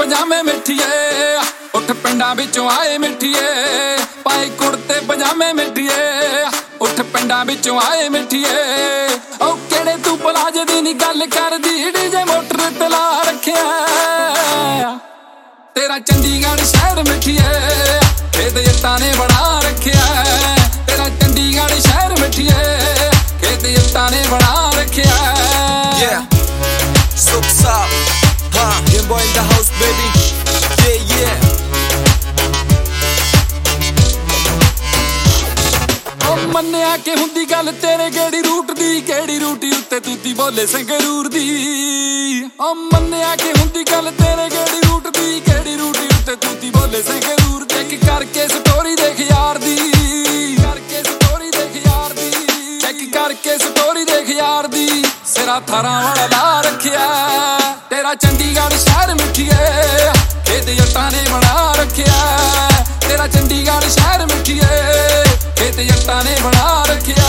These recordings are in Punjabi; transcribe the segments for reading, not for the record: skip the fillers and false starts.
ਪਜਾਮੇ ਮਿੱਠੀਏ ਉੱਠ ਪਿੰਡਾਂ ਵਿੱਚੋਂ ਆਏ ਮਿੱਠੀਏ ਪਾਏ ਕੁੜਤੇ ਪਜਾਮੇ ਮਿੱਠੀਏ ਉੱਠ ਪਿੰਡਾਂ ਵਿੱਚੋਂ ਆਏ ਮਿੱਠੀਏ ਉਹ ਕਿਹੜੇ ਤੂੰ ਪਲਾਜੇ ਦੀ ਨੀ ਗੱਲ ਕਰਦੀ ਡੀਜੇ ਮੋਟਰ ਤੇ ਲਾ ਰੱਖਿਆ ਤੇਰਾ ਚੰਡੀਗੜ੍ਹ ਸ਼ਹਿਰ ਮਿੱਠੀਏ ਖੇਤ ਜੱਟਾਂ ਨੇ ਬਣਾ ਰੱਖਿਆ ਤੇਰਾ ਚੰਡੀਗੜ੍ਹ ਸ਼ਹਿਰ ਮਿੱਠੀਏ ਖੇਤ ਜੱਟਾਂ ਨੇ ਬਣਾ ਰੱਖਿਆ Young boy in the house, baby. Yeah. ਮੰਨਿਆ ਕਿ ਹੁੰਦੀ ਗੱਲ ਤੇਰੇ ਕਿਹੜੀ ਰੂਟ ਦੀ ਕਿਹੜੀ ਰੂਟੀ ਉੱਤੇ ਤੂਤੀ ਬੋਲੇ ਸੰਗਰੂਰ ਦੀ ਓ ਮੰਨਿਆ ਕਿ ਹੁੰਦੀ ਗੱਲ ਤੇਰੇ ਕਿਹੜੀ ਰੂਟ ਦੀ ਕਿਹੜੀ ਰੂਟੀ ਉੱਤੇ ਤੂਤੀ ਬੋਲੇ ਸੰਗਰੂਰ ਚੈੱਕ ਕਰਕੇ ਸਟੋਰੀ ਦੇਖ ਯਾਰ ਦੀ ਕਰਕੇ ਸਟੋਰੀ ਦੇਖ ਯਾਰ ਦੀ ਚੈੱਕ ਕਰਕੇ ਸਟੋਰੀ ਦੇਖ ਯਾਰ ਦੀ ਸਿਰਾ ਥਾਰਾਂ ਵਾਲਾ ਲਾ ਰੱਖਿਆ ਤੇਰਾ ਚੰਡੀਗੜ੍ਹ ਸ਼ਹਿਰ ਮਿੱਠੀਏ ਖੇਤ ਜੱਟਾਂ ਨੇ ਬਣਾ ਰੱਖਿਆ ਤੇਰਾ ਚੰਡੀਗੜ੍ਹ ਸ਼ਹਿਰ ਮਿੱਠੀਏ ਖੇਤ ਜੱਟਾਂ ਨੇ ਬਣਾ ਰੱਖਿਆ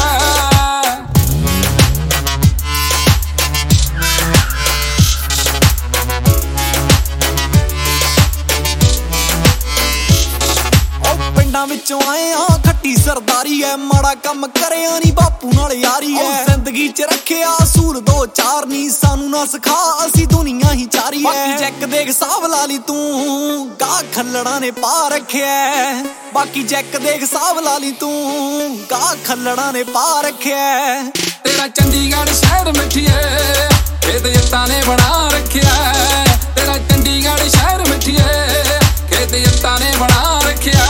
ਪਿੰਡਾਂ ਵਿੱਚੋਂ ਆਏ ਆ ਖੱਟੀ ਸਰਦਾਰੀ ਐ ਮਾੜਾ ਕੰਮ ਕਰਿਆ ਨੀ ਬਾਪੂ ਨਾਲ ਯਾਰੀ ਐ ਜ਼ਿੰਦਗੀ 'ਚ ਰੱਖਿਆ ਅਸੂਲ ਦੋ ਚਾਰ ਨੀ ਸਾਨੂੰ ਨਾ ਸਿਖਾ ਅਸੀਂ ਦੁਨੀਆ ਹੀ ਚਾਰੀ ਐ ਬਾਕੀ ਜੈਕ ਦੇਖ ਹਿਸਾਬ ਲਾ ਲਈ ਤੂੰ ਗਾਹ ਖੱਲੜਾਂ ਨੇ ਪਾ ਰੱਖਿਆ ਬਾਕੀ ਜੈਕ ਦੇਖ ਹਿਸਾਬ ਲਾ ਲਈ ਤੂੰ ਗਾਹ ਖੱਲੜਾਂ ਨੇ ਪਾ ਰੱਖਿਆ ਤੇਰਾ ਚੰਡੀਗੜ੍ਹ ਸ਼ਹਿਰ ਮਿੱਠੀਏ ਖੇਤ ਜੱਟਾਂ ਨੇ ਬਣਾ ਰੱਖਿਆ ਤੇਰਾ ਚੰਡੀਗੜ੍ਹ ਸ਼ਹਿਰ ਮਿੱਠੀਏ ਖੇਤ ਜੱਟਾਂ ਨੇ ਬਣਾ ਰੱਖਿਆ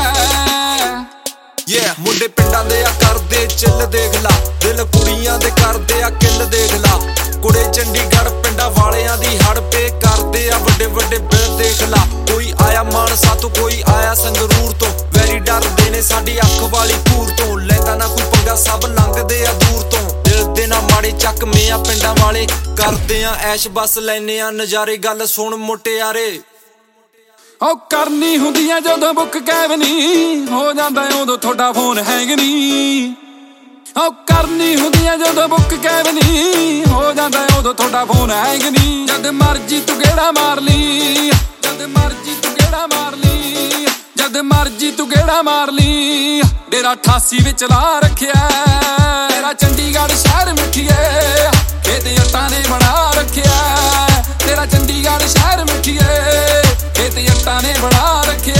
ਮੁੰਡੇ ਪਿੰਡਾਂ ਦੇ ਆ ਕਰਦੇ ਚਿੱਲ ਦੇਖ ਲਾ ਦਿਲ ਕੁੜੀਆਂ ਦੇ ਕਰਦੇ ਆ ਕਿੱਲ ਦੇਖ ਲਾ ਕੁੜੇ ਚੰਡੀਗੜ੍ਹ ਪਿੰਡਾਂ ਵਾਲਿਆਂ ਦੀ ਹੜ ਪੇ ਕਰਦੇ ਆ ਵੱਡੇ ਵੱਡੇ ਬਿੱਲ ਦੇਖ ਲਾ ਕੋਈ ਆਇਆ ਮਾਨਸਾ ਤੋਂ ਕੋਈ ਆਇਆ ਸੰਗਰੂਰ ਤੋਂ ਵੈਰੀ ਡਰਦੇ ਨੇ ਸਾਡੀ ਅੱਖ ਵਾਲੀ ਕੂਰ ਤੋਂ ਲੈਂਦਾ ਨਾ ਕੋਈ ਪੰਗਾ ਸਭ ਲੰਘਦੇ ਆ ਦੂਰ ਤੋਂ ਦਿਲ ਦੇ ਨਾ ਮਾੜੇ ਚੱਕਵੇਂ ਆ ਪਿੰਡਾਂ ਵਾਲੇ ਕਰਦੇ ਆ ਐਸ਼ ਬਸ ਲੈਨੇ ਆ ਨਜ਼ਾਰੇ ਗੱਲ ਸੁਣ ਮੁਟਿਆਰੇ ਉਹ ਕਰਨੀ ਹੁੰਦੀ ਆ ਜਦੋਂ ਬੁੱਕ ਕੈਬ ਨੀ ਹੋ ਜਾਂਦਾ ਉਦੋਂ ਤੁਹਾਡਾ ਫੋਨ ਹੈਂਗ ਨੀ ਉਹ ਕਰਨੀ ਹੁੰਦੀ ਆ ਜਦੋਂ ਬੁੱਕ ਕੈਬ ਨੀ ਹੋ ਜਾਂਦਾ ਉਦੋਂ ਤੁਹਾਡਾ ਫੋਨ ਹੈਂਗ ਨੀ ਜਦ ਮਰਜੀ ਤੂੰ ਗੇੜਾ ਮਾਰ ਲਈ ਜਦ ਮਰਜੀ ਤੂੰ ਗੇੜਾ ਮਾਰ ਲਈ ਜਦ ਮਰਜੀ ਤੂੰ ਗੇੜਾ ਮਾਰ ਲਈ ਡੇਰਾ 88 ਵਿੱਚ ਲਾ ਰੱਖਿਆ ਤੇਰਾ ਚੰਡੀਗੜ੍ਹ ਸ਼ਹਿਰ ਮਿੱਠੀਏ ਖੇਤ ਜੱਟਾਂ ਨੇ ਬਣਾ ਰੱਖਿਆ ਤੇਰਾ ਚੰਡੀਗੜ੍ਹ ਸ਼ਹਿਰ ਮਿੱਠੀਏ ਖੇਤ ਜੱਟਾਂ ਨੇ ਬਣਾ ਰੱਖਿਆ